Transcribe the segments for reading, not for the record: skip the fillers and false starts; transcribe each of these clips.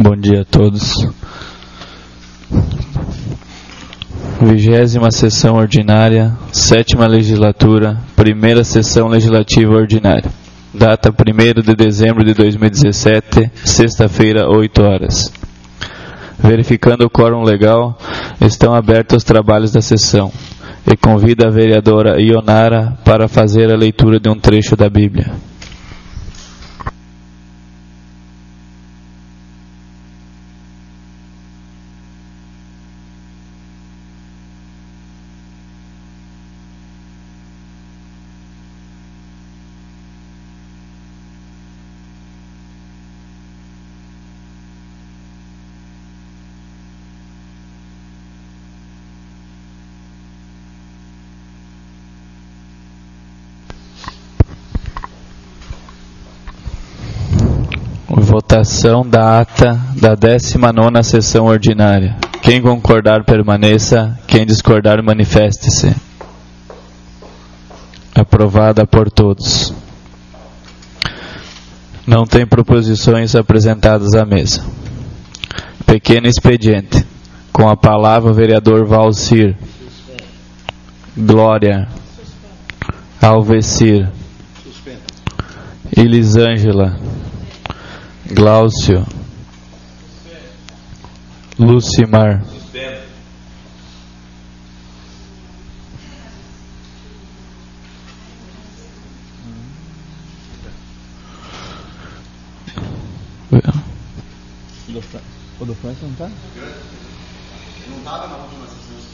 Bom dia a todos. 20ª sessão ordinária, 7ª legislatura, 1ª sessão legislativa ordinária. Data 1º de dezembro de 2017, sexta-feira, 8 horas. Verificando o quórum legal, estão abertos os trabalhos da sessão. E convido a vereadora Ionara para fazer a leitura de um trecho da Bíblia. Votação da ata da 19ª sessão ordinária. Quem concordar permaneça, quem discordar manifeste-se. Aprovada por todos. Não tem proposições apresentadas à mesa. Pequeno expediente. Com a palavra o vereador Valcir. Glória. Alvecir. Elisângela. Glaucio. Lucimar. O do França não está? Não estava na última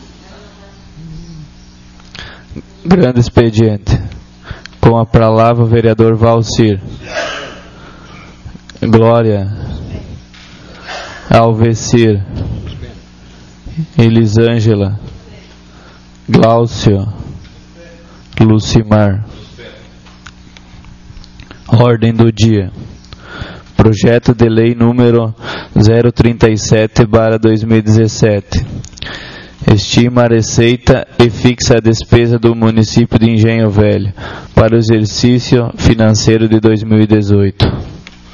sessão. Grande expediente. Com a palavra o vereador Valcir. Glória. Alvecir. Elisângela. Glaucio. Lucimar. Ordem do dia. Projeto de lei número 037/2017. Estima a receita e fixa a despesa do município de Engenho Velho para o exercício financeiro de 2018.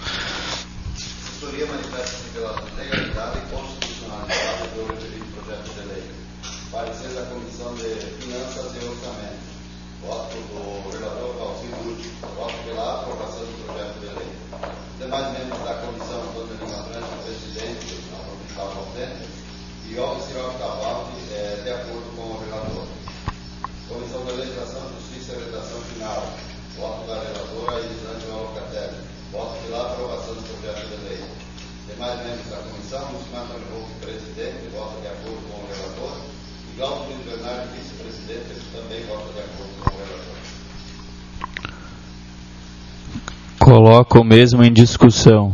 Coloco o mesmo em discussão.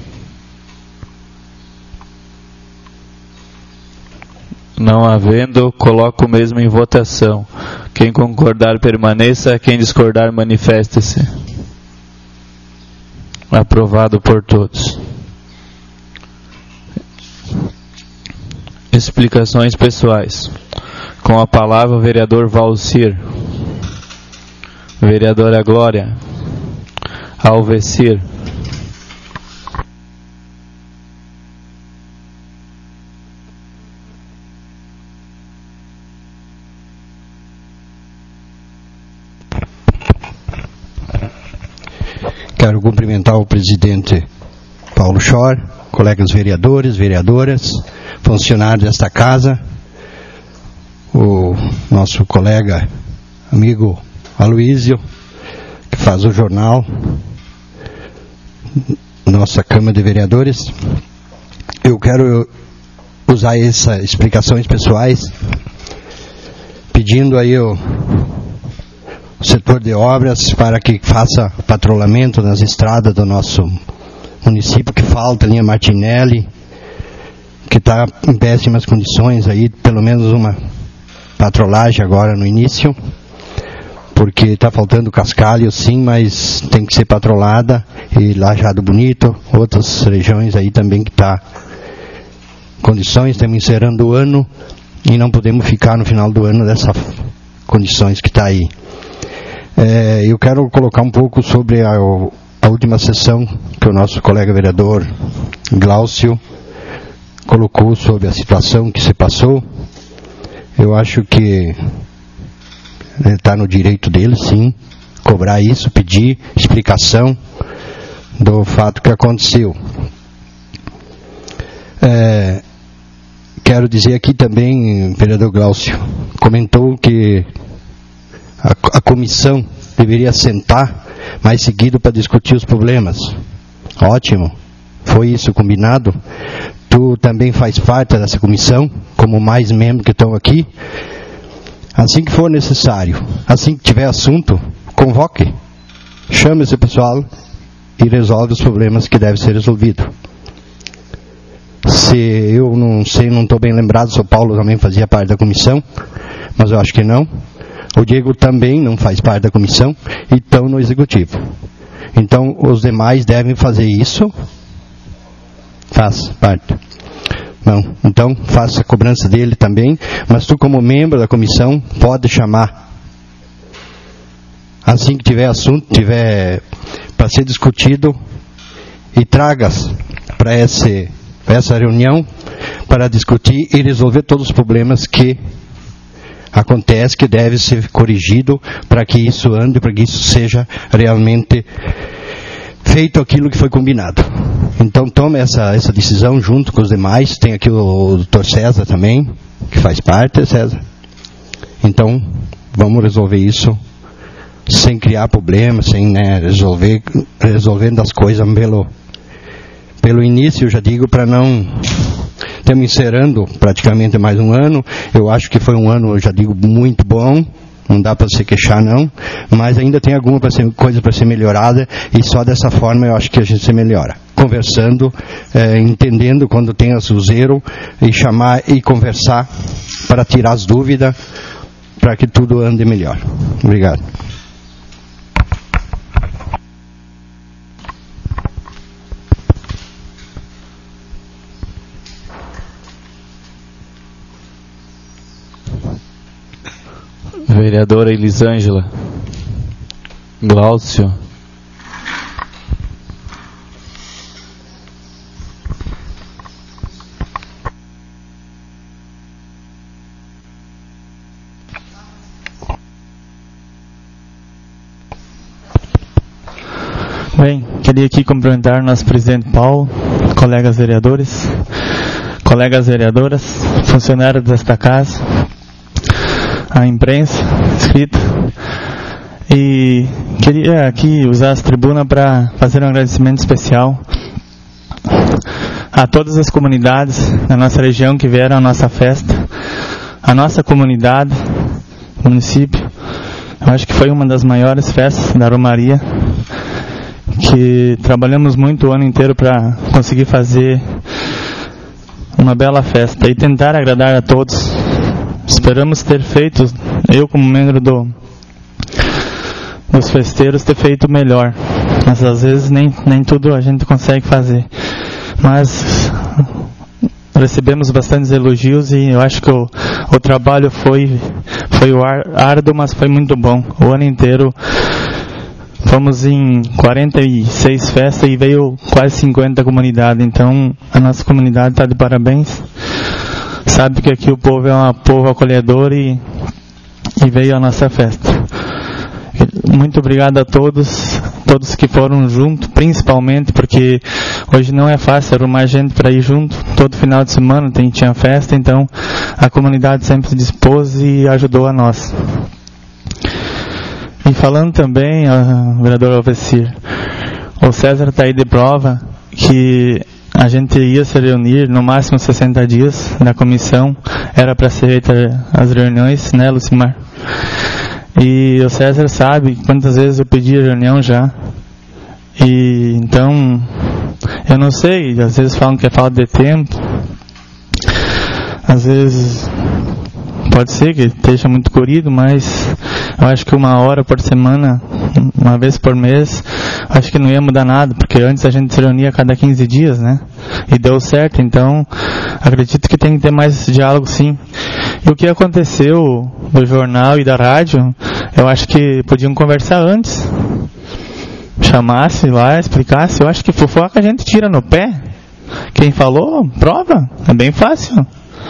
Não havendo, coloco o mesmo em votação. Quem concordar permaneça, quem discordar manifeste-se. Aprovado por todos. Explicações pessoais. Com a palavra o vereador Valcir. Vereadora Glória. Alvecir. Quero cumprimentar o presidente Paulo Schor, colegas vereadores, vereadoras, funcionários desta casa, o nosso colega, amigo Aloísio, que faz o jornal, nossa Câmara de Vereadores. Eu quero usar essas explicações pessoais, pedindo aí o setor de obras para que faça patrulhamento nas estradas do nosso município, que falta a linha Martinelli, que está em péssimas condições aí, pelo menos uma patrulhagem agora no início, porque está faltando cascalho sim, mas tem que ser patrolada, e Lajeado Bonito, outras regiões aí também que está condições, estamos encerrando o ano e não podemos ficar no final do ano dessas condições que está aí. Eu quero colocar um pouco sobre a a última sessão que o nosso colega vereador Glaucio colocou sobre a situação que se passou. Eu acho que ele está no direito dele, sim, cobrar isso, pedir explicação do fato que aconteceu. Quero dizer aqui também, o vereador Glaucio comentou que a comissão deveria sentar mais seguido para discutir os problemas. Ótimo, foi isso combinado. Tu também faz parte dessa comissão, como mais membros que estão aqui. Assim que for necessário, assim que tiver assunto, convoque, chame esse pessoal e resolve os problemas que devem ser resolvidos. Se eu não sei, não estou bem lembrado, se o Paulo também fazia parte da comissão, mas eu acho que não. O Diego também não faz parte da comissão e estão no executivo. Então, os demais devem fazer isso. Faz parte. Não, então, faça a cobrança dele também, mas tu, como membro da comissão, pode chamar. Assim que tiver assunto, tiver para ser discutido, e tragas para essa reunião para discutir e resolver todos os problemas que acontecem, que deve ser corrigido para que isso ande, para que isso seja realmente feito aquilo que foi combinado. Então tome essa decisão junto com os demais. Tem aqui o Dr. César também, que faz parte, César. Então vamos resolver isso sem criar problemas, sem resolvendo as coisas pelo início, eu já digo, para não... Estamos encerrando praticamente mais um ano. Eu acho que foi um ano, eu já digo, muito bom. Não dá para se queixar, não. Mas ainda tem alguma coisa para ser melhorada. E só dessa forma eu acho que a gente se melhora. Conversando, entendendo quando tem os erros. E chamar e conversar para tirar as dúvidas. Para que tudo ande melhor. Obrigado. Vereadora Elisângela. Glaucio. Bem, queria aqui cumprimentar nosso presidente Paulo, colegas vereadores, colegas vereadoras, funcionários desta casa, a imprensa escrita, e queria aqui usar essa tribuna para fazer um agradecimento especial a todas as comunidades da nossa região que vieram à nossa festa, a nossa comunidade, município. Eu acho que foi uma das maiores festas da Romaria, que trabalhamos muito o ano inteiro para conseguir fazer uma bela festa e tentar agradar a todos. Esperamos ter feito, eu como membro dos festeiros, ter feito melhor. Mas às vezes nem tudo a gente consegue fazer. Mas recebemos bastantes elogios e eu acho que o trabalho foi árduo, mas foi muito bom. O ano inteiro fomos em 46 festas e veio quase 50 comunidades. Então a nossa comunidade está de parabéns. Sabe que aqui o povo é um povo acolhedor e veio à nossa festa. Muito obrigado a todos que foram junto, principalmente porque hoje não é fácil arrumar gente para ir junto. Todo final de semana tinha festa, então a comunidade sempre se dispôs e ajudou a nós. E falando também, vereador Alvecir, o César está aí de prova que a gente ia se reunir no máximo 60 dias na comissão, era para ser feita as reuniões, né, Lucimar? E o César sabe quantas vezes eu pedi a reunião já. E então, eu não sei, às vezes falam que é falta de tempo, às vezes pode ser que esteja muito corrido, mas eu acho que 1 hora por semana, uma vez por mês, acho que não ia mudar nada, porque antes a gente se reunia a cada 15 dias, né? E deu certo, então acredito que tem que ter mais diálogo, sim. E o que aconteceu do jornal e da rádio, eu acho que podiam conversar antes. chamasse lá, explicasse. Eu acho que fofoca a gente tira no pé. Quem falou, prova. É bem fácil.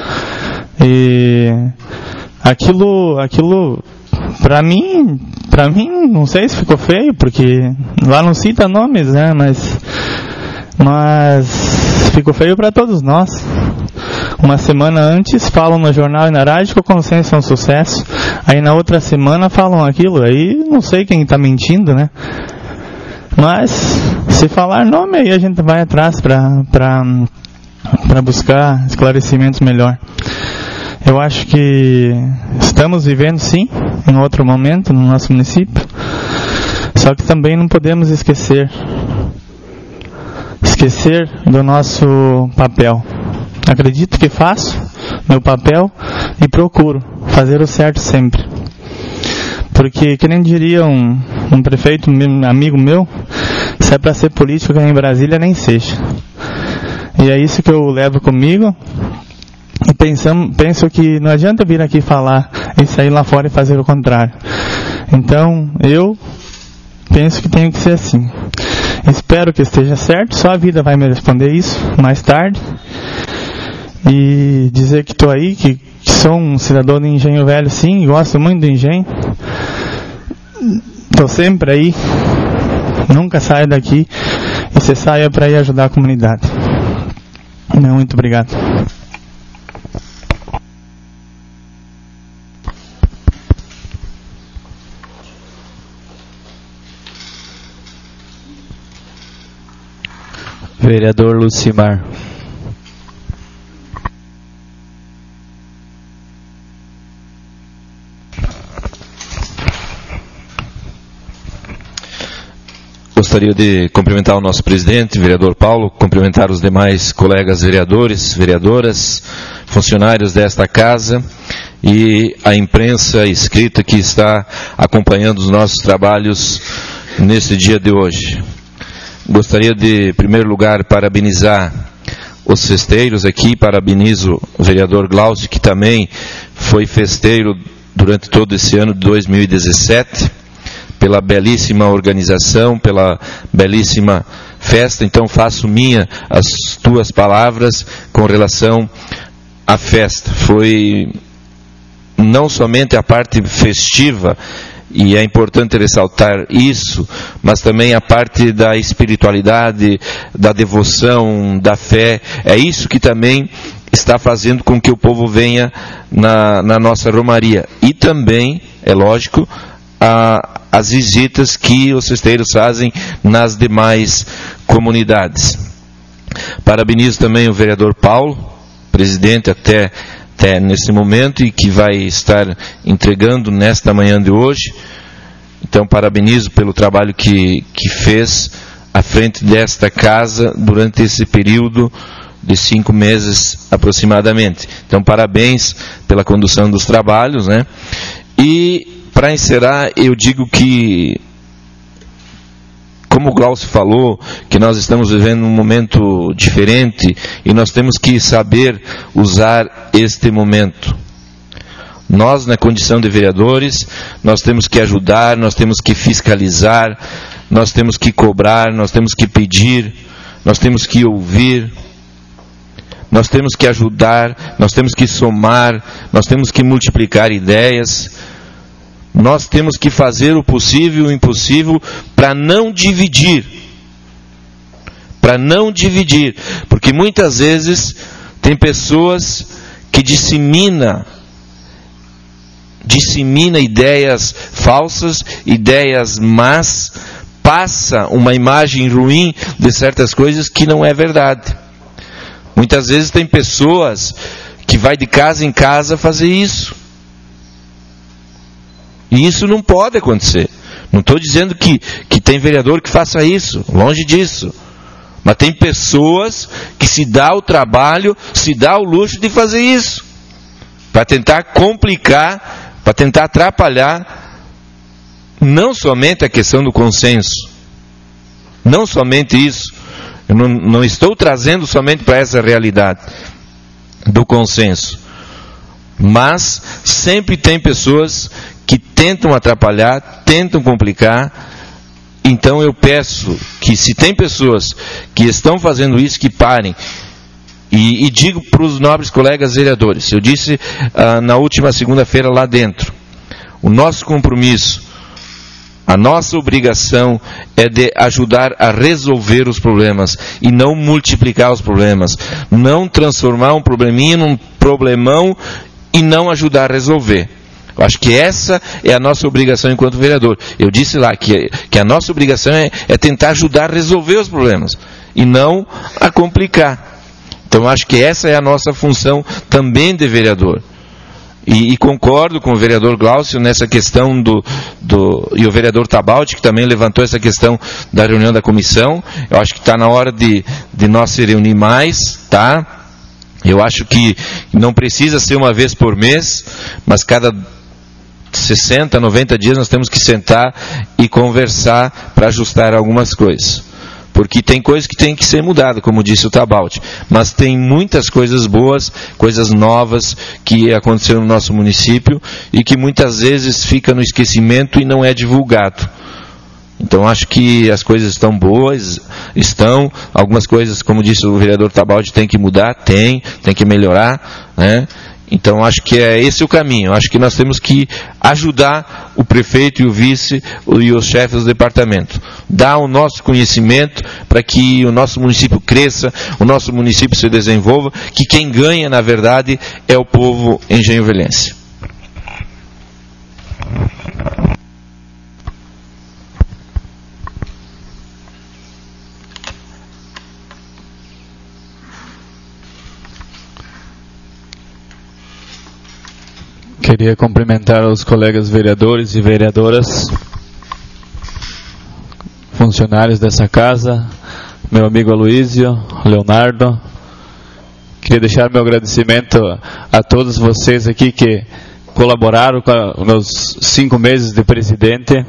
E aquilo pra mim, não sei se ficou feio, porque lá não cita nomes, né? Mas ficou feio para todos nós. Uma semana antes falam no jornal e na rádio que o consenso é um sucesso. Aí na outra semana falam aquilo. Aí não sei quem está mentindo, né? Mas se falar nome, aí a gente vai atrás para buscar esclarecimentos melhor. Eu acho que estamos vivendo, sim, em outro momento no nosso município. Só que também não podemos esquecer do nosso papel. Acredito que faço meu papel e procuro fazer o certo sempre. Porque, que nem diria um prefeito amigo meu, se é para ser político aqui em Brasília, nem seja. E é isso que eu levo comigo. E penso que não adianta vir aqui falar e sair lá fora e fazer o contrário. Então, eu penso que tenho que ser assim. Espero que esteja certo, só a vida vai me responder isso mais tarde. E dizer que estou aí, que sou um cidadão de Engenho Velho, sim, gosto muito do Engenho. Estou sempre aí, nunca saio daqui, e você saia para ir ajudar a comunidade. Muito obrigado. Vereador Lucimar. Gostaria de cumprimentar o nosso presidente, vereador Paulo, cumprimentar os demais colegas vereadores, vereadoras, funcionários desta casa e a imprensa escrita que está acompanhando os nossos trabalhos nesse dia de hoje. Gostaria de, em primeiro lugar, parabenizar os festeiros aqui, parabenizo o vereador Glaucio, que também foi festeiro durante todo esse ano de 2017, pela belíssima organização, pela belíssima festa. Então faço minha as tuas palavras com relação à festa. Foi não somente a parte festiva, e é importante ressaltar isso, mas também a parte da espiritualidade, da devoção, da fé. É isso que também está fazendo com que o povo venha na nossa romaria. E também, é lógico, as visitas que os festeiros fazem nas demais comunidades. Parabenizo também o vereador Paulo, presidente até nesse momento, e que vai estar entregando nesta manhã de hoje. Então parabenizo pelo trabalho que fez à frente desta casa durante esse período de 5 meses aproximadamente. Então parabéns pela condução dos trabalhos, né? E para encerrar, eu digo que, como o Glaucio falou, que nós estamos vivendo um momento diferente e nós temos que saber usar este momento. Nós, na condição de vereadores, nós temos que ajudar, nós temos que fiscalizar, nós temos que cobrar, nós temos que pedir, nós temos que ouvir, nós temos que ajudar, nós temos que somar, nós temos que multiplicar ideias. Nós temos que fazer o possível e o impossível para não dividir. Para não dividir. Porque muitas vezes tem pessoas que dissemina ideias falsas, ideias más, passa uma imagem ruim de certas coisas que não é verdade. Muitas vezes tem pessoas que vai de casa em casa fazer isso. E isso não pode acontecer. Não estou dizendo que tem vereador que faça isso, longe disso. Mas tem pessoas que se dá o trabalho, se dá o luxo de fazer isso, para tentar complicar, para tentar atrapalhar, não somente a questão do consenso, não somente isso. Eu não estou trazendo somente para essa realidade do consenso, mas sempre tem pessoas que tentam atrapalhar, tentam complicar Então eu peço que, se tem pessoas que estão fazendo isso, que parem. E digo para os nobres colegas vereadores, eu disse na última segunda-feira lá dentro, o nosso compromisso, a nossa obrigação é de ajudar a resolver os problemas e não multiplicar os problemas, não transformar um probleminha num problemão e não ajudar a resolver. Eu acho que essa é a nossa obrigação enquanto vereador. Eu disse lá que a nossa obrigação é tentar ajudar a resolver os problemas e não a complicar. Então acho que essa é a nossa função também de vereador. E concordo com o vereador Glaucio nessa questão e o vereador Tabaldi, que também levantou essa questão da reunião da comissão. Eu acho que está na hora de nós se reunir mais, tá? Eu acho que não precisa ser uma vez por mês, mas cada 60, 90 dias nós temos que sentar e conversar para ajustar algumas coisas. Porque tem coisas que tem que ser mudadas, como disse o Tabaldi. Mas tem muitas coisas boas, coisas novas que aconteceram no nosso município e que muitas vezes fica no esquecimento e não é divulgado. Então acho que as coisas estão boas, algumas coisas, como disse o vereador Tabaldi, tem que mudar, tem que melhorar, né? Então acho que é esse o caminho. Acho que nós temos que ajudar o prefeito e o vice e os chefes do departamento. Dar o nosso conhecimento para que o nosso município cresça, o nosso município se desenvolva, que quem ganha, na verdade, é o povo engenhovelense. Queria cumprimentar os colegas vereadores e vereadoras, funcionários dessa casa, meu amigo Aloísio, Leonardo. Queria deixar meu agradecimento a todos vocês aqui que colaboraram com meus 5 meses de presidente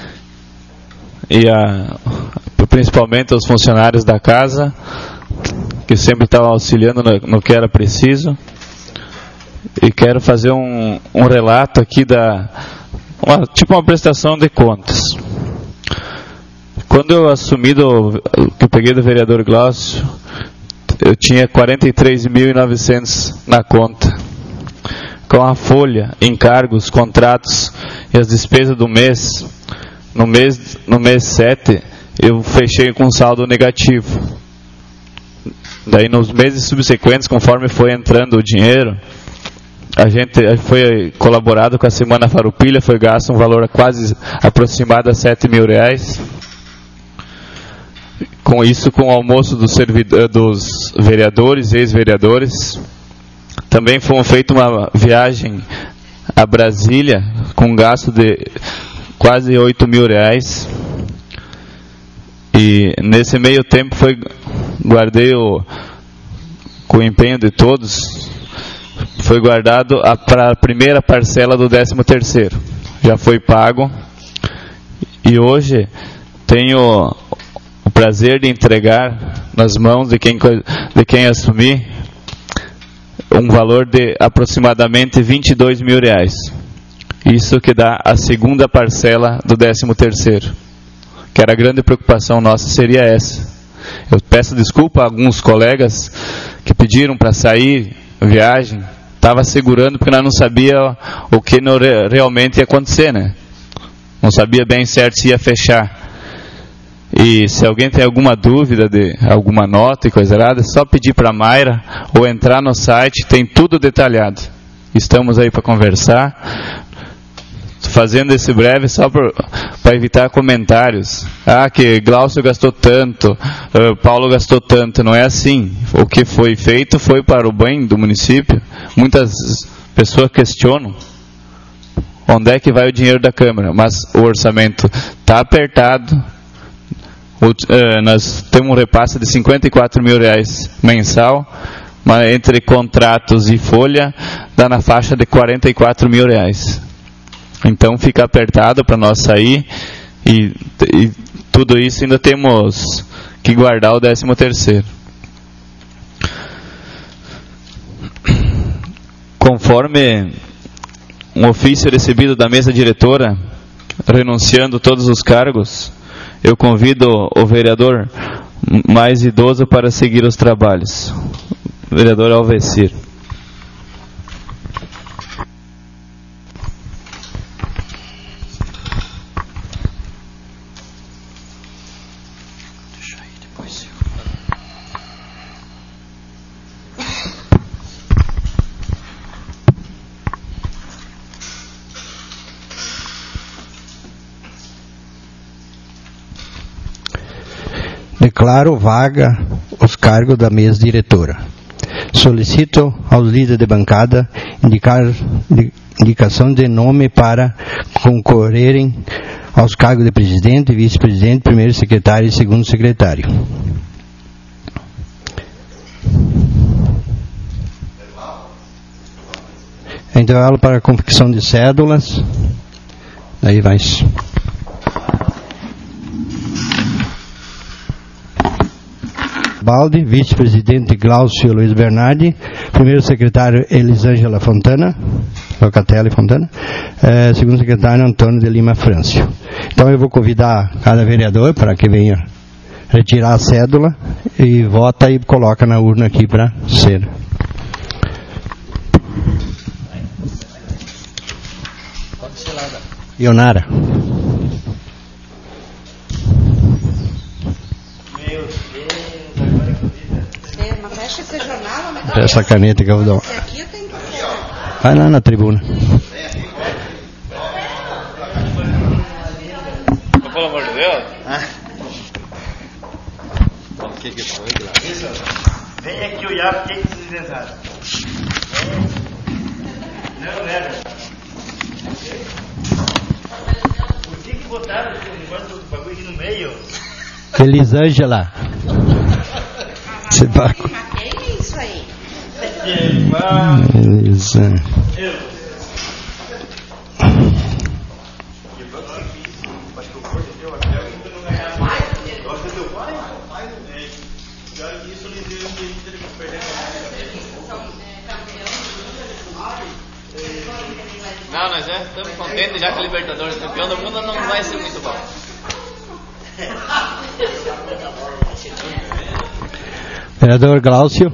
e principalmente aos funcionários da casa, que sempre estavam auxiliando no que era preciso. E quero fazer um relato aqui tipo uma prestação de contas. Quando eu assumi que eu peguei do vereador Glaucio, eu tinha 43.900 na conta. Com a folha, encargos, contratos e as despesas do mês, no mês 7, eu fechei com saldo negativo. Daí nos meses subsequentes, conforme foi entrando o dinheiro, a gente foi colaborado com a Semana Farroupilha, foi gasto um valor quase aproximado a R$7.000. Com isso, com o almoço dos vereadores e ex-vereadores, também foi feita uma viagem a Brasília com um gasto de quase R$8.000. E nesse meio tempo guardei com o empenho de todos. Foi guardado para a primeira parcela do 13º. Já foi pago. E hoje tenho o prazer de entregar nas mãos de quem assumir um valor de aproximadamente R$22.000. Isso que dá a segunda parcela do 13º. Que era a grande preocupação nossa, seria essa. Eu peço desculpa a alguns colegas que pediram para sair viagem, estava segurando porque nós não sabia o que realmente ia acontecer, né? Não sabia bem certo se ia fechar. E se alguém tem alguma dúvida de alguma nota e coisa errada, é só pedir para a Mayra ou entrar no site, tem tudo detalhado. Estamos aí para conversar. Fazendo esse breve só para evitar comentários. Que Glaucio gastou tanto, Paulo gastou tanto. Não é assim. O que foi feito foi para o bem do município. Muitas pessoas questionam onde é que vai o dinheiro da Câmara, mas o orçamento está apertado. Nós temos um repasse de R$54.000 mensal, mas entre contratos e folha dá na faixa de R$44.000. Então fica apertado para nós sair e tudo isso ainda temos que guardar o 13º. Conforme um ofício recebido da mesa diretora, renunciando todos os cargos, Eu convido o vereador mais idoso para seguir os trabalhos. Vereador Alvecir. Declaro vaga os cargos da mesa diretora. Solicito aos líderes de bancada indicação de nome para concorrerem aos cargos de presidente, vice-presidente, primeiro secretário e segundo secretário. Intervalo para confecção de cédulas. Aí vai. Baldi, vice-presidente Glaucio Luiz Bernardi, primeiro secretário Elisângela Fontana, Locatelli Fontana, segundo secretário Antônio de Lima Frâncio. Então eu vou convidar cada vereador para que venha retirar a cédula e vota e coloca na urna aqui para ser. Ionara. Essa caneta que eu vou dar. Vai lá na tribuna. Pelo amor de Deus. Vem aqui olhar o que vocês inventaram. Não, né? Por que botaram o negócio do bagulho aqui no meio? Elisângela. Você vai. Isso aí. Elisângela. Não, nós estamos contentes já que o Libertadores campeão do mundo não vai ser muito bom. Vereador Glaucio.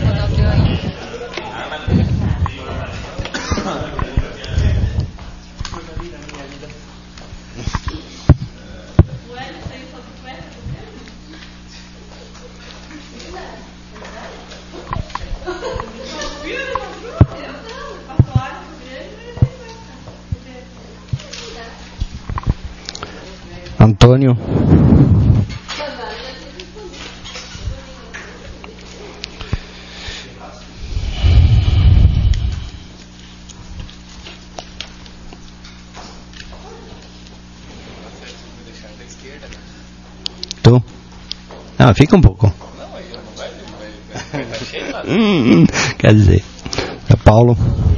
Antônio. Tu? Ah, fica um pouco. Quer dizer, é Paulo.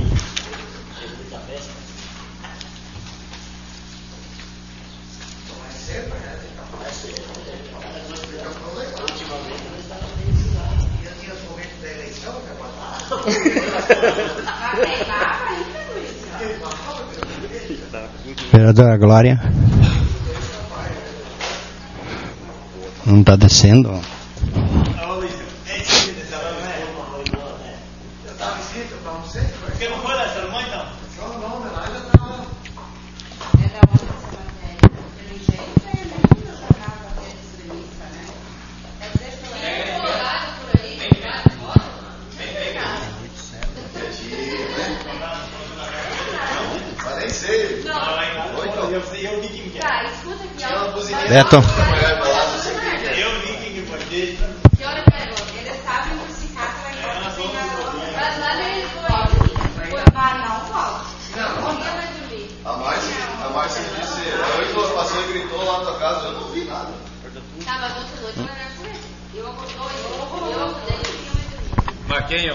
Vereadora Glória. Não está descendo. Beto. Que hora pegou? Eles sabem que se casa vai embora. Mas lá eles vai não volta. Não ia mais dormir. A Márcia disse, a noite passou e gritou lá na tua casa, eu não vi nada. Tá, mas outra noite vai dar com ele. Eu acordei e não ia mais dormir. Marquinho.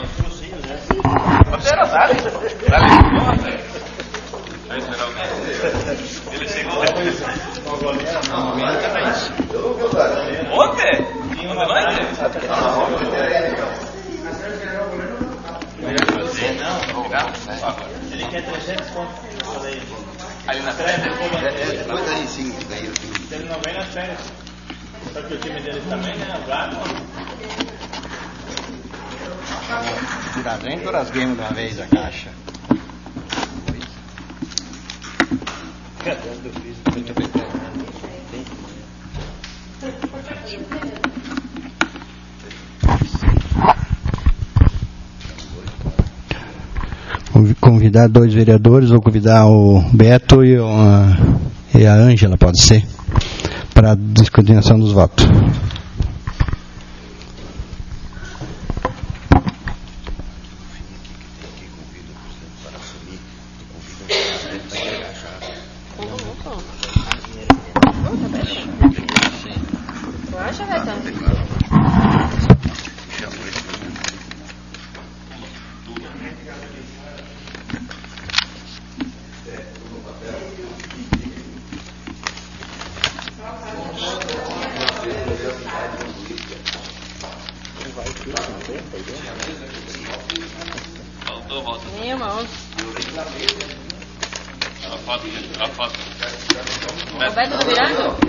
Ele chegou depois. Ontem? Ele quer 300 pontos. Ali na frente? Depois daí sim, daí eu bem nas férias. Só que o time deles também, né? O Gato. Tirar dentro das games de uma vez a caixa. Muito bem. Convidar 2 vereadores, vou convidar o Beto e a Ângela, pode ser, para a descontinuação dos votos. Roberto tá virando?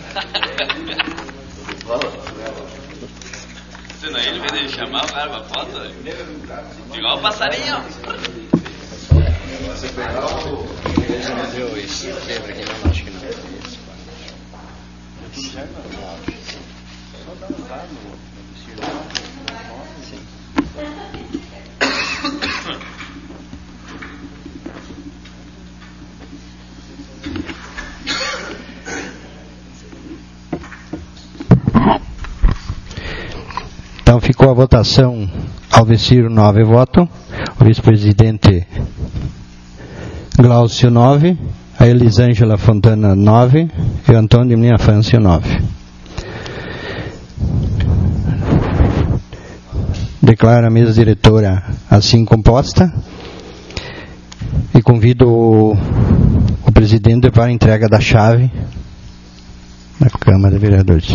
Senão ele vai deixar chamar o cara pra foto? Igual o passarinho. Você pegar o... Ele não viu isso. Quebra aqui, não, acho que não. Só dá um dado. Sim. Então ficou a votação: Alveciro 9 votos, o vice-presidente Glaucio 9, a Elisângela Fontana 9 e o Antônio de Menina Fâncio 9. Declaro a mesa diretora assim composta e convido o presidente para a entrega da chave na Câmara de Vereadores.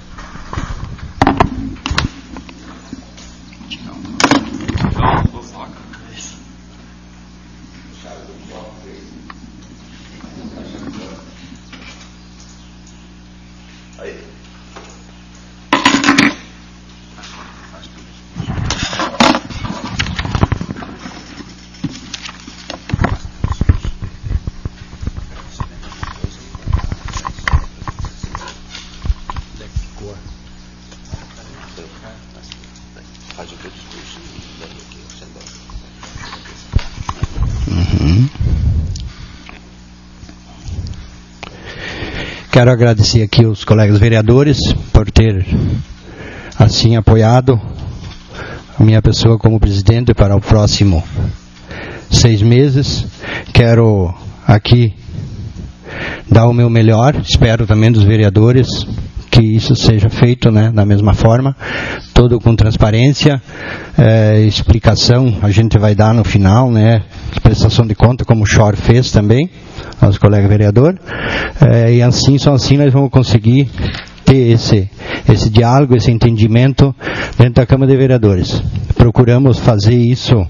Quero agradecer aqui os colegas vereadores por ter assim apoiado a minha pessoa como presidente para o próximo 6 meses. Quero aqui dar o meu melhor, espero também dos vereadores que isso seja feito, né, da mesma forma, todo com transparência, explicação a gente vai dar no final, né, prestação de conta, como o Chor fez também, nosso colega vereador, e assim, só assim nós vamos conseguir ter esse diálogo, esse entendimento dentro da Câmara de Vereadores. Procuramos fazer isso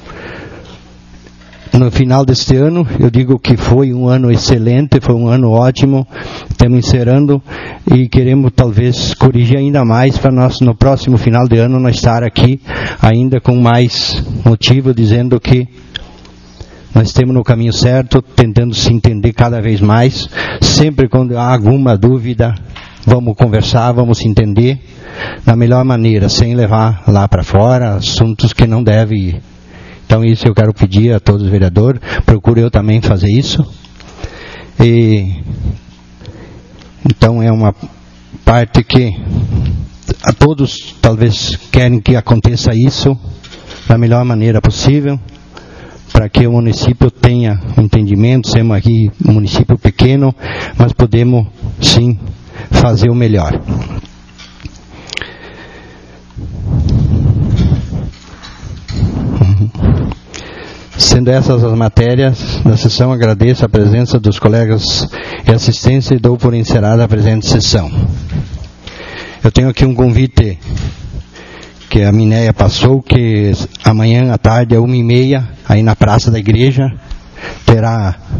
no final deste ano. Eu digo que foi um ano excelente, foi um ano ótimo, estamos encerrando e queremos talvez corrigir ainda mais para nós no próximo final de ano nós estar aqui ainda com mais motivo, dizendo que nós estamos no caminho certo, tentando se entender cada vez mais. Sempre quando há alguma dúvida, vamos conversar, vamos se entender da melhor maneira, sem levar lá para fora assuntos que não devem ir. Então isso eu quero pedir a todos os vereadores, procuro eu também fazer isso. Então é uma parte que a todos talvez querem que aconteça isso da melhor maneira possível, para que o município tenha entendimento. Somos aqui um município pequeno, mas podemos sim fazer o melhor. Sendo essas as matérias da sessão, agradeço a presença dos colegas e assistência e dou por encerrada a presente sessão. Eu tenho aqui um convite que a Minéia passou, que amanhã à tarde, às 1h30, aí na Praça da Igreja, terá